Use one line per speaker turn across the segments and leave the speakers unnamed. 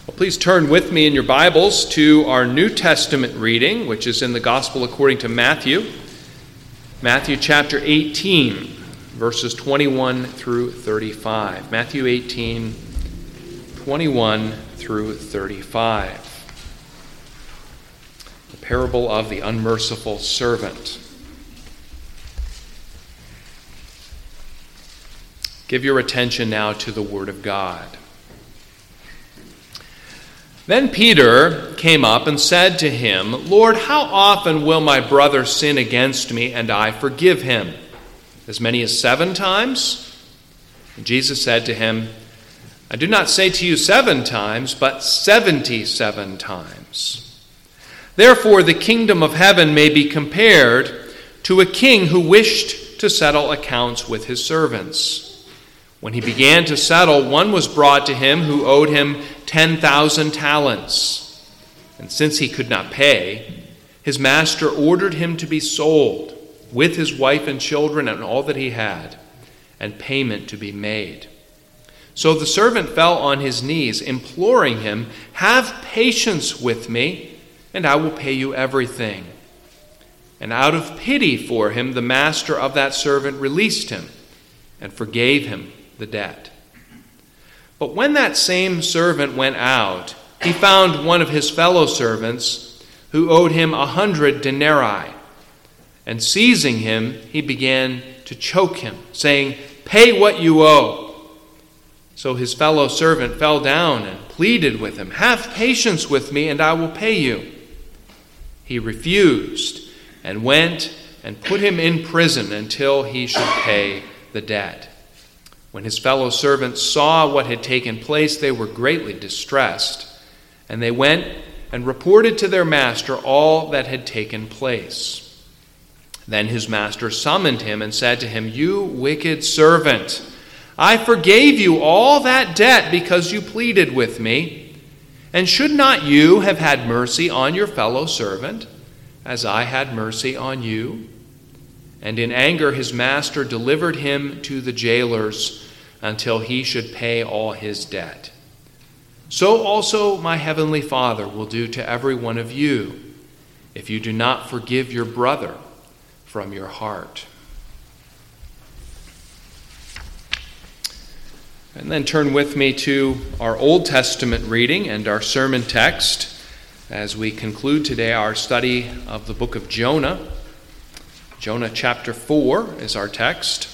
Well, please turn with me in your Bibles to our New Testament reading, which is in the Gospel according to Matthew. Matthew chapter 18, verses 21 through 35. Matthew 18, 21 through 35. The parable of the unmerciful servant. Give your attention now to the Word of God. Then Peter came up and said to him, "Lord, how often will my brother sin against me and I forgive him? As many as 7 times?" And Jesus said to him, "I do not say to you 7 times, but 77 times. Therefore the kingdom of heaven may be compared to a king who wished to settle accounts with his servants. When he began to settle, one was brought to him who owed him 10,000 talents. And since he could not pay, his master ordered him to be sold, with his wife and children and all that he had, and payment to be made. So the servant fell on his knees, imploring him, 'Have patience with me, and I will pay you everything.' And out of pity for him, the master of that servant released him and forgave him the debt. But when that same servant went out, he found one of his fellow servants who owed him 100 denarii. And seizing him, he began to choke him, saying, 'Pay what you owe.' So his fellow servant fell down and pleaded with him, 'Have patience with me, and I will pay you.' He refused and went and put him in prison until he should pay the debt. When his fellow servants saw what had taken place, they were greatly distressed, and they went and reported to their master all that had taken place. Then his master summoned him and said to him, 'You wicked servant, I forgave you all that debt because you pleaded with me. And should not you have had mercy on your fellow servant, as I had mercy on you?' And in anger his master delivered him to the jailers until he should pay all his debt. So also my heavenly Father will do to every one of you, if you do not forgive your brother from your heart." And then turn with me to our Old Testament reading and our sermon text as we conclude today our study of the book of Jonah. Jonah chapter 4 is our text.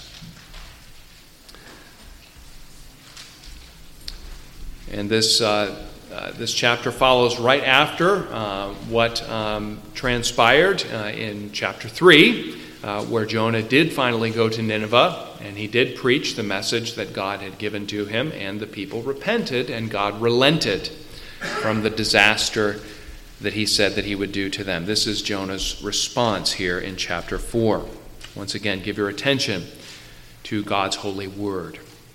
And this chapter follows right after what transpired in chapter 3, where Jonah did finally go to Nineveh, and he did preach the message that God had given to him, and the people repented, and God relented from the disaster that he said that he would do to them. This is Jonah's response here in chapter 4. Once again, give your attention to God's holy word.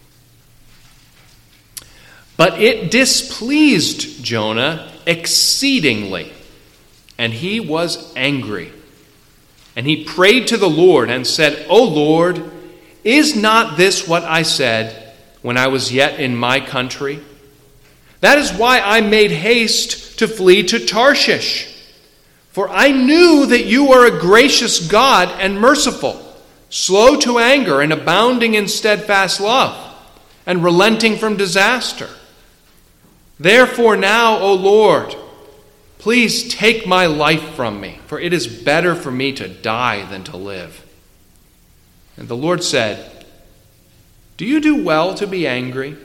"But it displeased Jonah exceedingly, and he was angry. And he prayed to the Lord and said, 'O Lord, is not this what I said when I was yet in my country? That is why I made haste to flee to Tarshish. For I knew that you are a gracious God and merciful, slow to anger and abounding in steadfast love, and relenting from disaster. Therefore now, O Lord, please take my life from me, for it is better for me to die than to live.' And the Lord said, 'Do you do well to be angry?'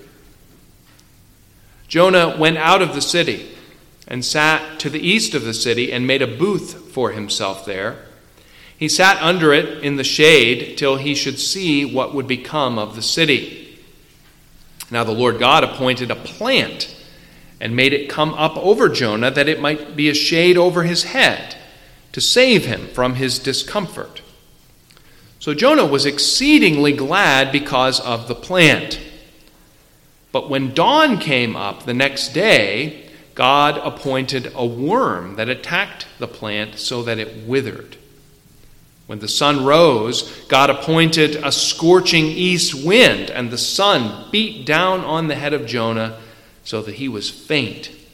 Jonah went out of the city and sat to the east of the city and made a booth for himself there. He sat under it in the shade till he should see what would become of the city. Now the Lord God appointed a plant and made it come up over Jonah, that it might be a shade over his head, to save him from his discomfort. So Jonah was exceedingly glad because of the plant. But when dawn came up the next day, God appointed a worm that attacked the plant so that it withered. When the sun rose, God appointed a scorching east wind, and the sun beat down on the head of Jonah so that he was faint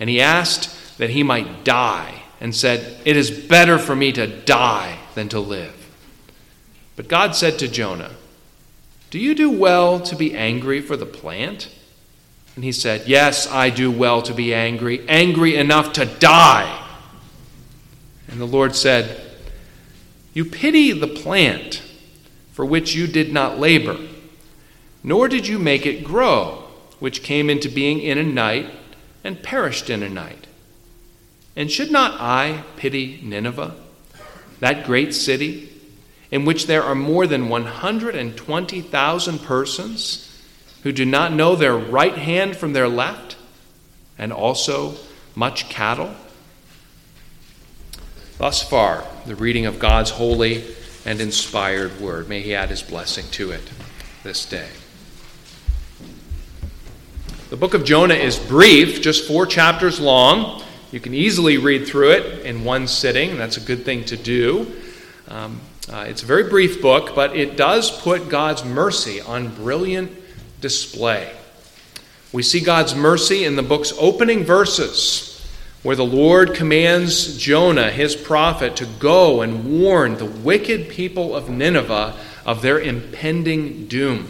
and he asked that he might die and said, "It is better for me to die than to live." But God said to Jonah, "Do you do well to be angry for the plant?" And he said, "Yes, I do well to be angry, angry enough to die." And the Lord said, "You pity the plant for which you did not labor, nor did you make it grow, which came into being in a night and perished in a night. And should not I pity Nineveh, that great city, in which there are more than 120,000 persons who do not know their right hand from their left, and also much cattle?" Thus far, the reading of God's holy and inspired word. May he add his blessing to it this day. The book of Jonah is brief, just 4 chapters long. You can easily read through it in one sitting. That's a good thing to do. It's a very brief book, but it does put God's mercy on brilliant display. We see God's mercy in the book's opening verses, where the Lord commands Jonah, his prophet, to go and warn the wicked people of Nineveh of their impending doom.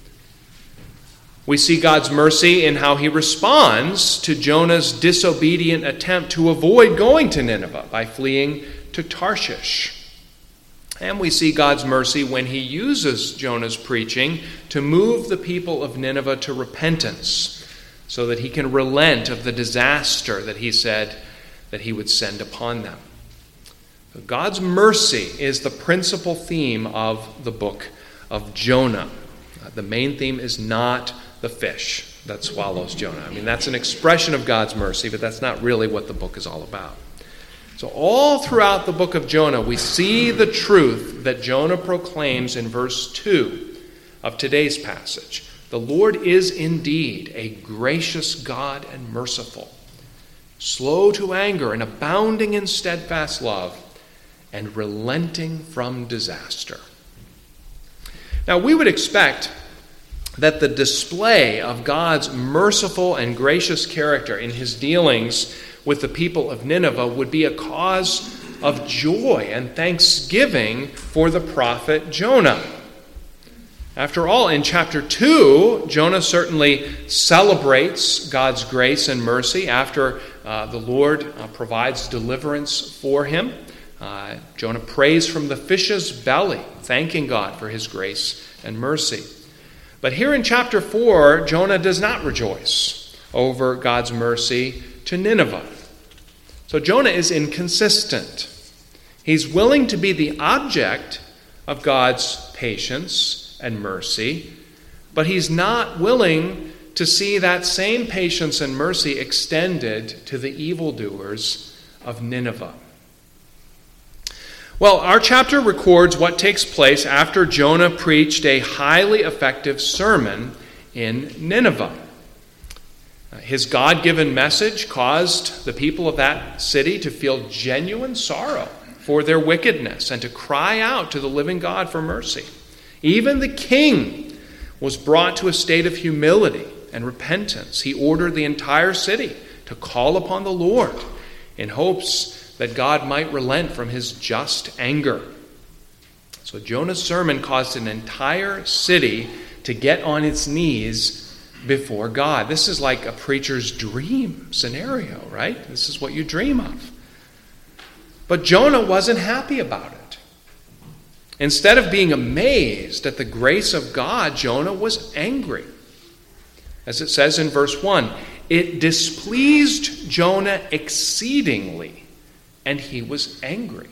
We see God's mercy in how he responds to Jonah's disobedient attempt to avoid going to Nineveh by fleeing to Tarshish. And we see God's mercy when he uses Jonah's preaching to move the people of Nineveh to repentance, so that he can relent of the disaster that he said that he would send upon them. God's mercy is the principal theme of the book of Jonah. The main theme is not the fish that swallows Jonah. I mean, that's an expression of God's mercy, but that's not really what the book is all about. So all throughout the book of Jonah, we see the truth that Jonah proclaims in verse 2 of today's passage. The Lord is indeed a gracious God and merciful, slow to anger and abounding in steadfast love, and relenting from disaster. Now, we would expect that the display of God's merciful and gracious character in his dealings with the people of Nineveh would be a cause of joy and thanksgiving for the prophet Jonah. After all, in chapter 2, Jonah certainly celebrates God's grace and mercy after the Lord provides deliverance for him. Jonah prays from the fish's belly, thanking God for his grace and mercy. But here in chapter 4, Jonah does not rejoice over God's mercy to Nineveh. So Jonah is inconsistent. He's willing to be the object of God's patience and mercy, but he's not willing to see that same patience and mercy extended to the evildoers of Nineveh. Well, our chapter records what takes place after Jonah preached a highly effective sermon in Nineveh. His God-given message caused the people of that city to feel genuine sorrow for their wickedness and to cry out to the living God for mercy. Even the king was brought to a state of humility and repentance. He ordered the entire city to call upon the Lord in hopes that God might relent from his just anger. So Jonah's sermon caused an entire city to get on its knees before God. This is like a preacher's dream scenario, right? This is what you dream of. But Jonah wasn't happy about it. Instead of being amazed at the grace of God, Jonah was angry. As it says in verse 1, it displeased Jonah exceedingly, and he was angry.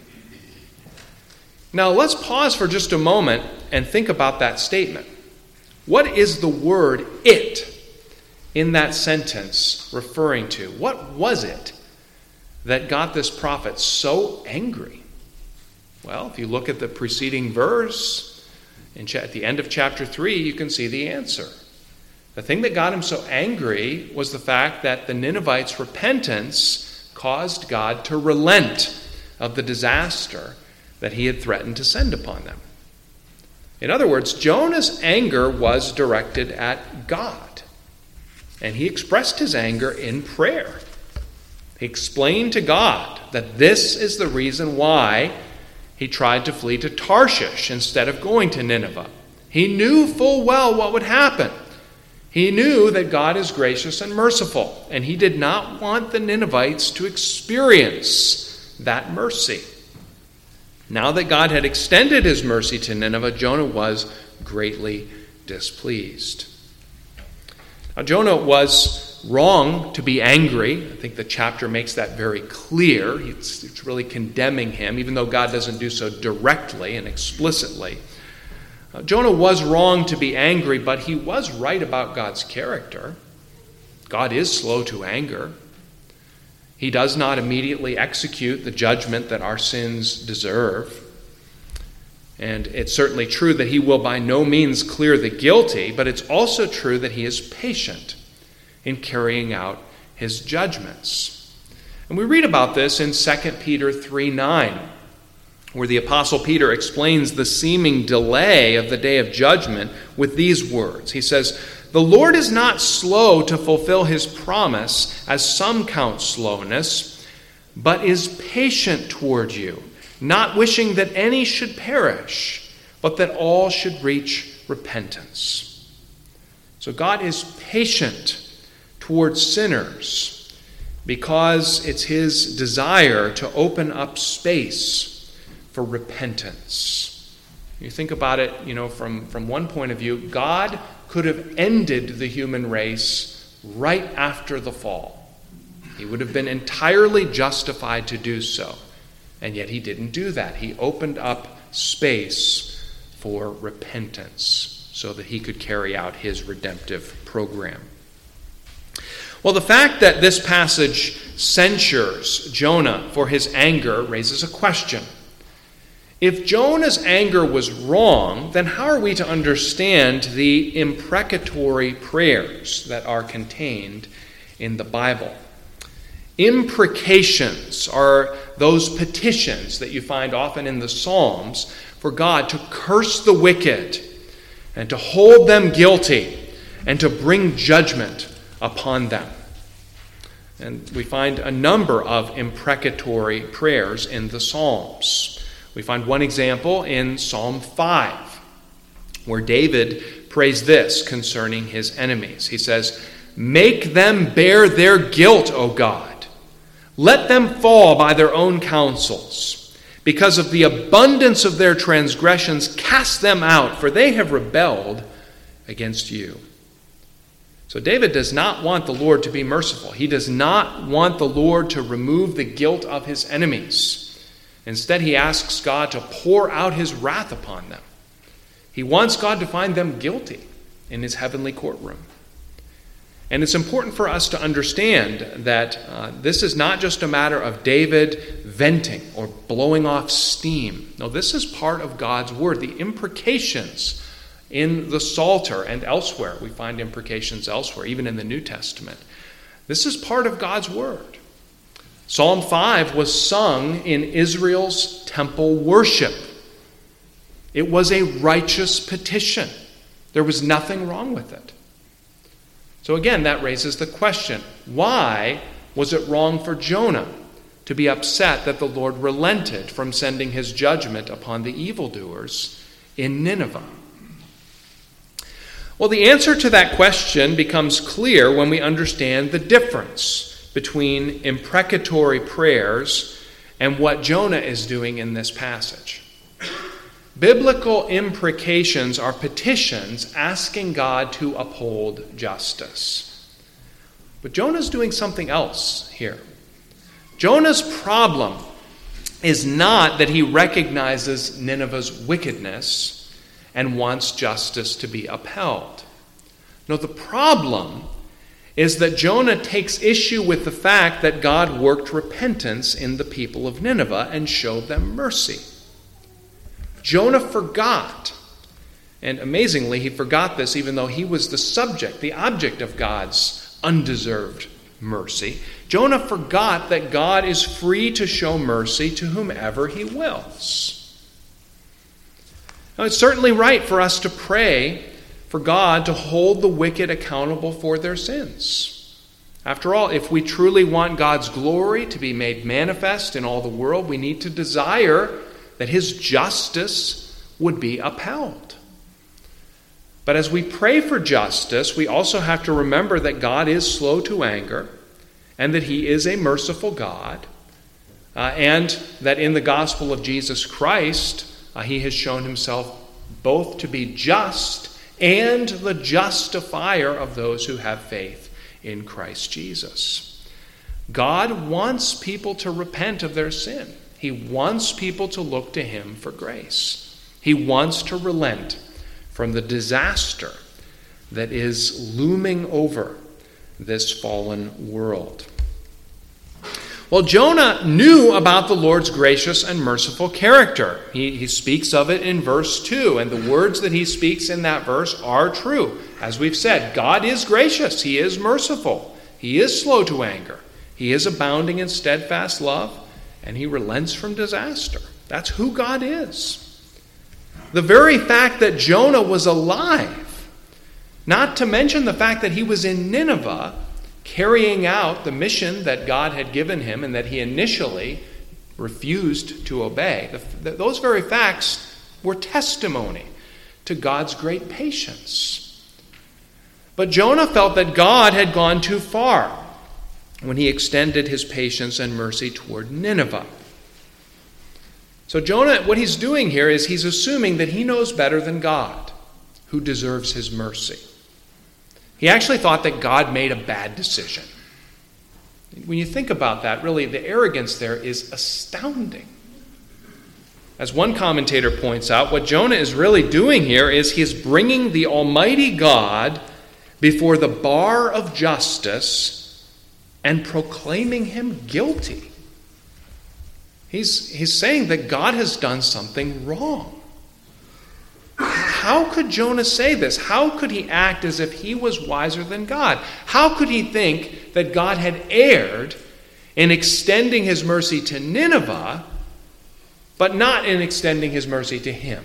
Now let's pause for just a moment and think about that statement. What is the word "it" in that sentence referring to? What was it that got this prophet so angry? Well, if you look at the preceding verse, at the end of chapter 3, you can see the answer. The thing that got him so angry was the fact that the Ninevites' repentance caused God to relent of the disaster that he had threatened to send upon them. In other words, Jonah's anger was directed at God, and he expressed his anger in prayer. He explained to God that this is the reason why he tried to flee to Tarshish instead of going to Nineveh. He knew full well what would happen. He knew that God is gracious and merciful, and he did not want the Ninevites to experience that mercy. Now that God had extended his mercy to Nineveh, Jonah was greatly displeased. Now, Jonah was wrong to be angry. I think the chapter makes that very clear. It's really condemning him, even though God doesn't do so directly and explicitly. Jonah was wrong to be angry, but he was right about God's character. God is slow to anger. He does not immediately execute the judgment that our sins deserve. And it's certainly true that he will by no means clear the guilty, but it's also true that he is patient in carrying out his judgments. And we read about this in 2 Peter 3:9, where the Apostle Peter explains the seeming delay of the day of judgment with these words. He says, "The Lord is not slow to fulfill his promise, as some count slowness, but is patient toward you, not wishing that any should perish, but that all should reach repentance." So God is patient towards sinners because it's his desire to open up space for repentance. You think about it, from one point of view, God could have ended the human race right after the fall. He would have been entirely justified to do so. And yet he didn't do that. He opened up space for repentance so that he could carry out his redemptive program. Well, the fact that this passage censures Jonah for his anger raises a question. If Jonah's anger was wrong, then how are we to understand the imprecatory prayers that are contained in the Bible? Imprecations are those petitions that you find often in the Psalms for God to curse the wicked and to hold them guilty and to bring judgment upon them. And we find a number of imprecatory prayers in the Psalms. We find one example in Psalm 5, where David prays this concerning his enemies. He says, "Make them bear their guilt, O God. Let them fall by their own counsels. Because of the abundance of their transgressions, cast them out, for they have rebelled against you." So David does not want the Lord to be merciful. He does not want the Lord to remove the guilt of his enemies. Instead, he asks God to pour out his wrath upon them. He wants God to find them guilty in his heavenly courtroom. And it's important for us to understand that this is not just a matter of David venting or blowing off steam. No, this is part of God's word. The imprecations in the Psalter and elsewhere, we find imprecations elsewhere, even in the New Testament. This is part of God's word. Psalm 5 was sung in Israel's temple worship. It was a righteous petition. There was nothing wrong with it. So again, that raises the question, why was it wrong for Jonah to be upset that the Lord relented from sending his judgment upon the evildoers in Nineveh? Well, the answer to that question becomes clear when we understand the difference between imprecatory prayers and what Jonah is doing in this passage. Biblical imprecations are petitions asking God to uphold justice. But Jonah's doing something else here. Jonah's problem is not that he recognizes Nineveh's wickedness and wants justice to be upheld. No, the problem is that Jonah takes issue with the fact that God worked repentance in the people of Nineveh and showed them mercy. Jonah forgot, and amazingly, he forgot this even though he was the subject, the object of God's undeserved mercy. Jonah forgot that God is free to show mercy to whomever he wills. Now, it's certainly right for us to pray for God to hold the wicked accountable for their sins. After all, if we truly want God's glory to be made manifest in all the world, we need to desire that his justice would be upheld. But as we pray for justice, we also have to remember that God is slow to anger and that he is a merciful God, and that in the gospel of Jesus Christ, he has shown himself both to be just and the justifier of those who have faith in Christ Jesus. God wants people to repent of their sin. He wants people to look to him for grace. He wants to relent from the disaster that is looming over this fallen world. Well, Jonah knew about the Lord's gracious and merciful character. He speaks of it in verse 2, and the words that he speaks in that verse are true. As we've said, God is gracious. He is merciful. He is slow to anger. He is abounding in steadfast love, and he relents from disaster. That's who God is. The very fact that Jonah was alive, not to mention the fact that he was in Nineveh, carrying out the mission that God had given him and that he initially refused to obey. Those very facts were testimony to God's great patience. But Jonah felt that God had gone too far when he extended his patience and mercy toward Nineveh. So Jonah, what he's doing here is he's assuming that he knows better than God, who deserves his mercy. He actually thought that God made a bad decision. When you think about that, really, the arrogance there is astounding. As one commentator points out, what Jonah is really doing here is he's bringing the Almighty God before the bar of justice and proclaiming him guilty. He's saying that God has done something wrong. How could Jonah say this? How could he act as if he was wiser than God? How could he think that God had erred in extending his mercy to Nineveh, but not in extending his mercy to him?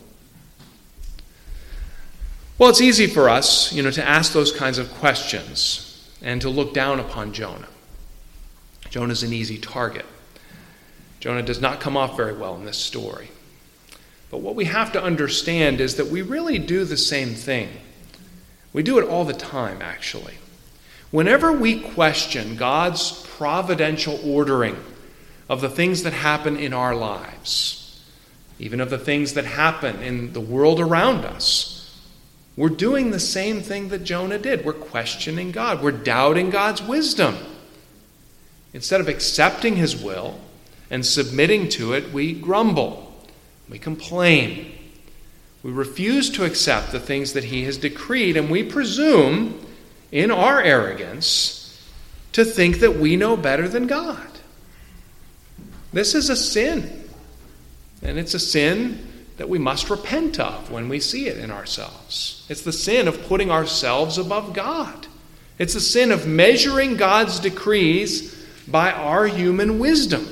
Well, it's easy for us, to ask those kinds of questions and to look down upon Jonah. Jonah's an easy target. Jonah does not come off very well in this story. But what we have to understand is that we really do the same thing. We do it all the time, actually. Whenever we question God's providential ordering of the things that happen in our lives, even of the things that happen in the world around us, we're doing the same thing that Jonah did. We're questioning God. We're doubting God's wisdom. Instead of accepting his will and submitting to it, we grumble. We complain. We refuse to accept the things that he has decreed, and we presume, in our arrogance, to think that we know better than God. This is a sin, and it's a sin that we must repent of when we see it in ourselves. It's the sin of putting ourselves above God. It's the sin of measuring God's decrees by our human wisdom.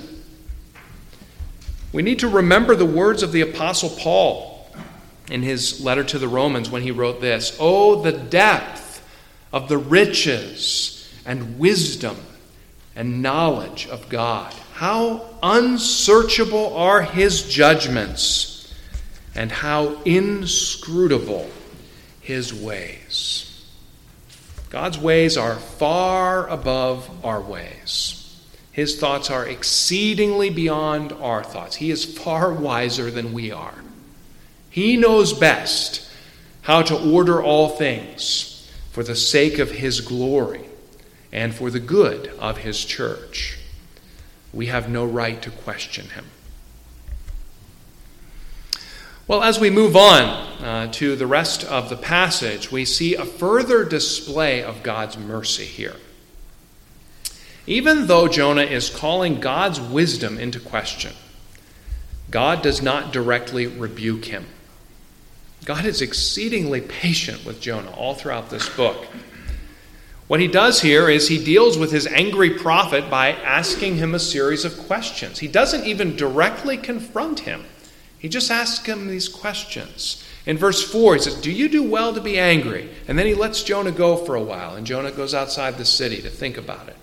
We need to remember the words of the Apostle Paul in his letter to the Romans when he wrote this: "Oh, the depth of the riches and wisdom and knowledge of God. How unsearchable are his judgments, and how inscrutable his ways." God's ways are far above our ways. His thoughts are exceedingly beyond our thoughts. He is far wiser than we are. He knows best how to order all things for the sake of his glory and for the good of his church. We have no right to question him. Well, as we move on to the rest of the passage, we see a further display of God's mercy here. Even though Jonah is calling God's wisdom into question, God does not directly rebuke him. God is exceedingly patient with Jonah all throughout this book. What he does here is he deals with his angry prophet by asking him a series of questions. He doesn't even directly confront him. He just asks him these questions. In verse 4, he says, do you do well to be angry? And then he lets Jonah go for a while, and Jonah goes outside the city to think about it.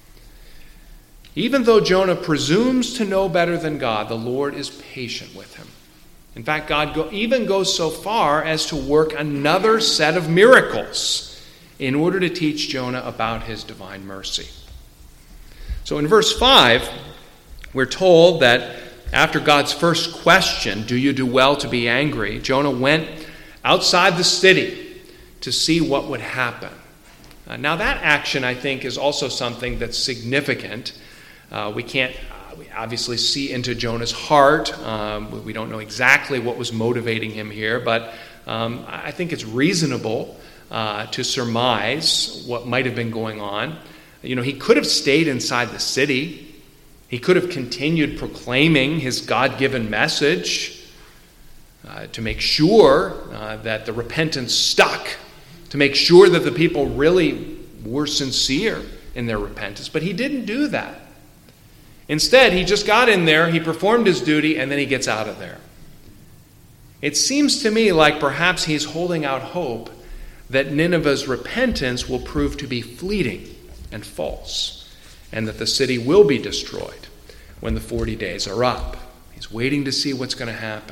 Even though Jonah presumes to know better than God, the Lord is patient with him. In fact, God even goes so far as to work another set of miracles in order to teach Jonah about his divine mercy. So in verse 5, we're told that after God's first question, do you do well to be angry, Jonah went outside the city to see what would happen. Now that action, I think, is also something that's significant. We can't obviously see into Jonah's heart. We don't know exactly what was motivating him here, but I think it's reasonable to surmise what might have been going on. He could have stayed inside the city. He could have continued proclaiming his God-given message to make sure that the repentance stuck, to make sure that the people really were sincere in their repentance. But he didn't do that. Instead, he just got in there, he performed his duty, and then he gets out of there. It seems to me like perhaps he's holding out hope that Nineveh's repentance will prove to be fleeting and false, and that the city will be destroyed when the 40 days are up. He's waiting to see what's going to happen.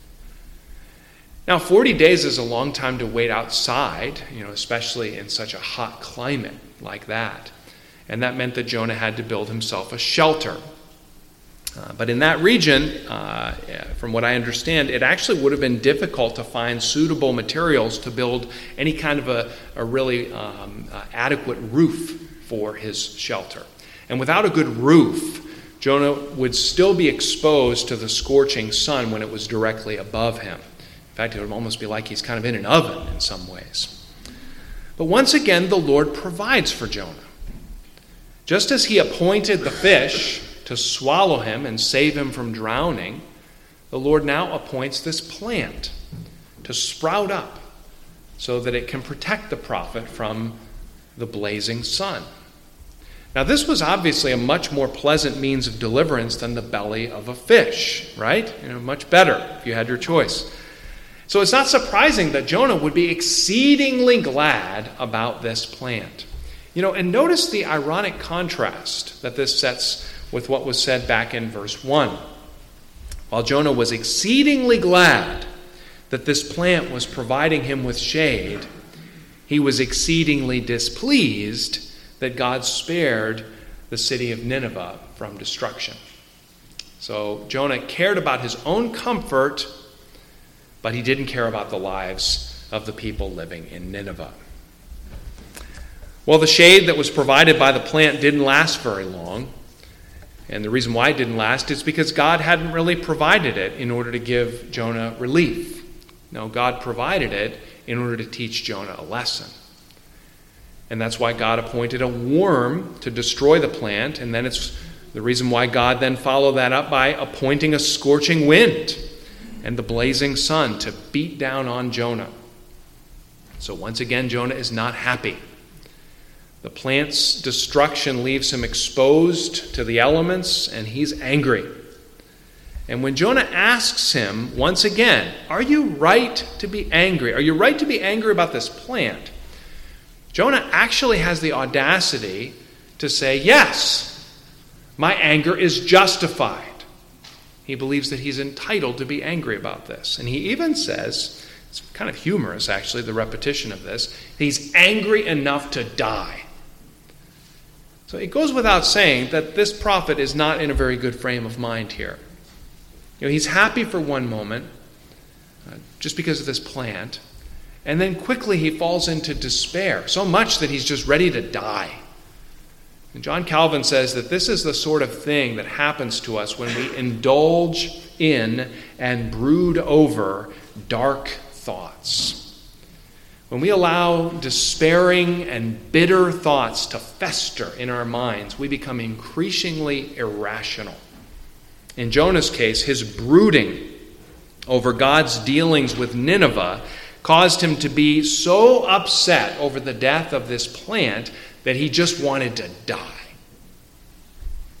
Now, 40 days is a long time to wait outside, especially in such a hot climate like that. And that meant that Jonah had to build himself a shelter. But in that region, from what I understand, it actually would have been difficult to find suitable materials to build any kind of a really adequate roof for his shelter. And without a good roof, Jonah would still be exposed to the scorching sun when it was directly above him. In fact, it would almost be like he's kind of in an oven in some ways. But once again, the Lord provides for Jonah. Just as he appointed the fish to swallow him and save him from drowning, the Lord now appoints this plant to sprout up so that it can protect the prophet from the blazing sun. Now, this was obviously a much more pleasant means of deliverance than the belly of a fish, right? Much better if you had your choice. So it's not surprising that Jonah would be exceedingly glad about this plant. And notice the ironic contrast that this sets with what was said back in verse 1. While Jonah was exceedingly glad that this plant was providing him with shade, he was exceedingly displeased that God spared the city of Nineveh from destruction. So Jonah cared about his own comfort, but he didn't care about the lives of the people living in Nineveh. Well, the shade that was provided by the plant didn't last very long. And the reason why it didn't last is because God hadn't really provided it in order to give Jonah relief. No, God provided it in order to teach Jonah a lesson. And that's why God appointed a worm to destroy the plant. And then it's the reason why God then followed that up by appointing a scorching wind and the blazing sun to beat down on Jonah. So once again, Jonah is not happy. The plant's destruction leaves him exposed to the elements, and he's angry. And when Jonah asks him once again, are you right to be angry? Are you right to be angry about this plant? Jonah actually has the audacity to say, yes, my anger is justified. He believes that he's entitled to be angry about this. And he even says, it's kind of humorous actually, the repetition of this, he's angry enough to die. So it goes without saying that this prophet is not in a very good frame of mind here. He's happy for one moment, just because of this plant, and then quickly he falls into despair, so much that he's just ready to die. And John Calvin says that this is the sort of thing that happens to us when we indulge in and brood over dark thoughts. When we allow despairing and bitter thoughts to fester in our minds, we become increasingly irrational. In Jonah's case, his brooding over God's dealings with Nineveh caused him to be so upset over the death of this plant that he just wanted to die.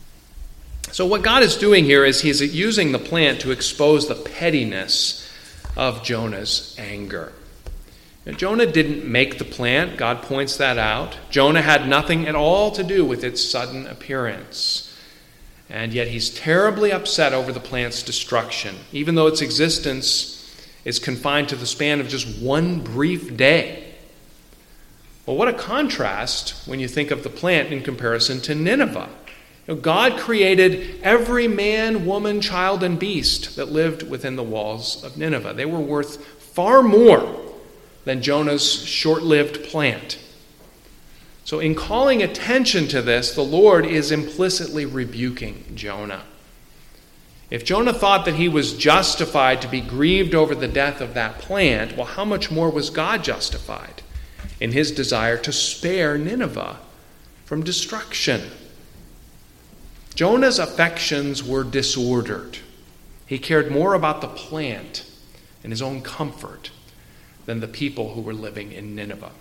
So what God is doing here is he's using the plant to expose the pettiness of Jonah's anger. Now, Jonah didn't make the plant. God points that out. Jonah had nothing at all to do with its sudden appearance. And yet he's terribly upset over the plant's destruction, even though its existence is confined to the span of just one brief day. Well, what a contrast when you think of the plant in comparison to Nineveh. God created every man, woman, child, and beast that lived within the walls of Nineveh. They were worth far more than Jonah's short-lived plant. So in calling attention to this, the Lord is implicitly rebuking Jonah. If Jonah thought that he was justified to be grieved over the death of that plant, well, how much more was God justified in his desire to spare Nineveh from destruction? Jonah's affections were disordered. He cared more about the plant and his own comfort than the people who were living in Nineveh.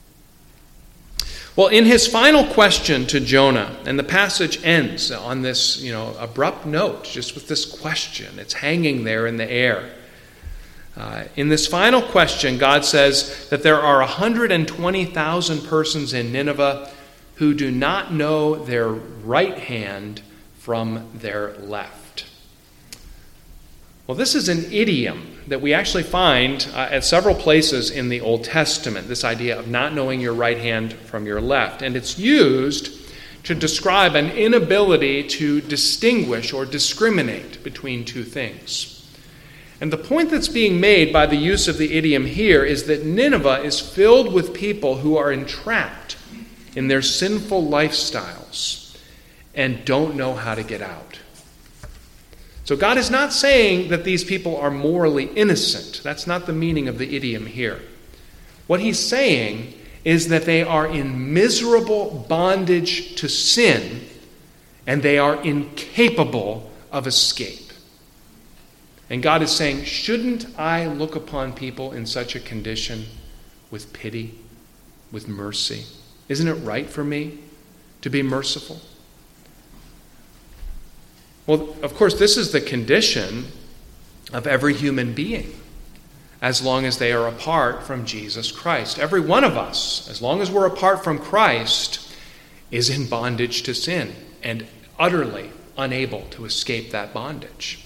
Well, in his final question to Jonah, and the passage ends on this, abrupt note, just with this question. It's hanging there in the air. In this final question, God says that there are 120,000 persons in Nineveh who do not know their right hand from their left. Well, this is an idiom that we actually find at several places in the Old Testament, this idea of not knowing your right hand from your left. And it's used to describe an inability to distinguish or discriminate between two things. And the point that's being made by the use of the idiom here is that Nineveh is filled with people who are entrapped in their sinful lifestyles and don't know how to get out. So God is not saying that these people are morally innocent. That's not the meaning of the idiom here. What he's saying is that they are in miserable bondage to sin, and they are incapable of escape. And God is saying, shouldn't I look upon people in such a condition with pity, with mercy? Isn't it right for me to be merciful? Well, of course, this is the condition of every human being, as long as they are apart from Jesus Christ. Every one of us, as long as we're apart from Christ, is in bondage to sin and utterly unable to escape that bondage.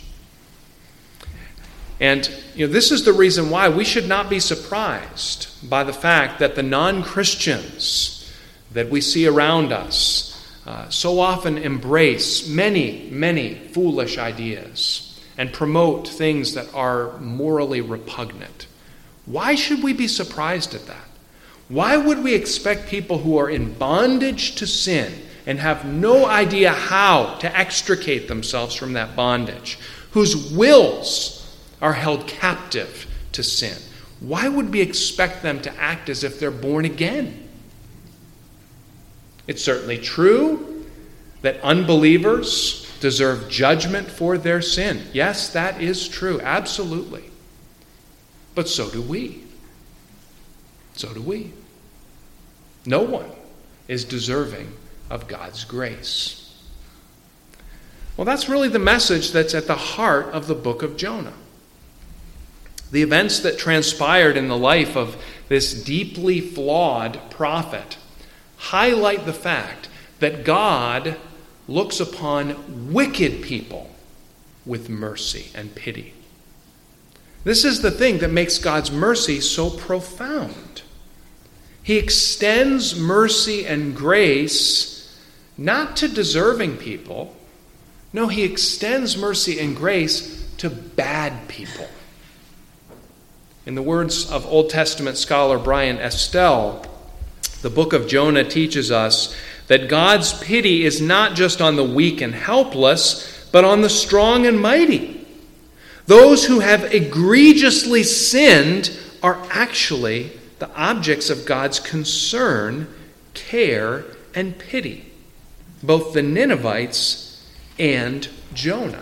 And this is the reason why we should not be surprised by the fact that the non-Christians that we see around us so often embrace many, many foolish ideas and promote things that are morally repugnant. Why should we be surprised at that? Why would we expect people who are in bondage to sin and have no idea how to extricate themselves from that bondage, whose wills are held captive to sin, why would we expect them to act as if they're born again? It's certainly true that unbelievers deserve judgment for their sin. Yes, that is true, absolutely. But so do we. So do we. No one is deserving of God's grace. Well, that's really the message that's at the heart of the book of Jonah. The events that transpired in the life of this deeply flawed prophet highlight the fact that God looks upon wicked people with mercy and pity. This is the thing that makes God's mercy so profound. He extends mercy and grace not to deserving people. No, he extends mercy and grace to bad people. In the words of Old Testament scholar Brian Estelle, the book of Jonah teaches us that God's pity is not just on the weak and helpless, but on the strong and mighty. Those who have egregiously sinned are actually the objects of God's concern, care, and pity, both the Ninevites and Jonah.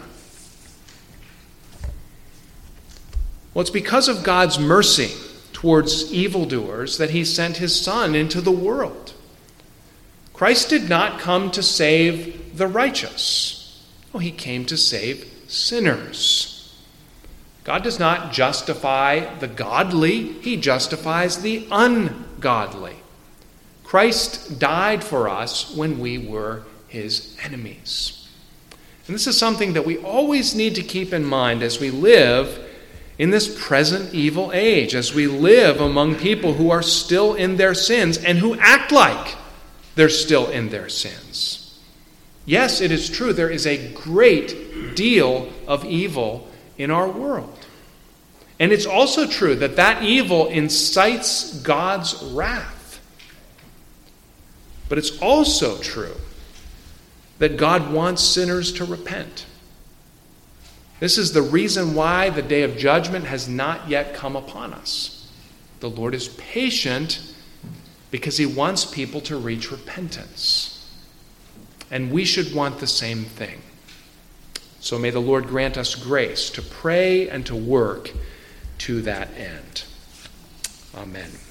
Well, it's because of God's mercy towards evildoers that he sent his Son into the world. Christ did not come to save the righteous. No, he came to save sinners. God does not justify the godly, he justifies the ungodly. Christ died for us when we were his enemies. And this is something that we always need to keep in mind as we live in this present evil age, as we live among people who are still in their sins and who act like they're still in their sins. Yes, it is true, there is a great deal of evil in our world. And it's also true that that evil incites God's wrath. But it's also true that God wants sinners to repent. This is the reason why the day of judgment has not yet come upon us. The Lord is patient because he wants people to reach repentance. And we should want the same thing. So may the Lord grant us grace to pray and to work to that end. Amen.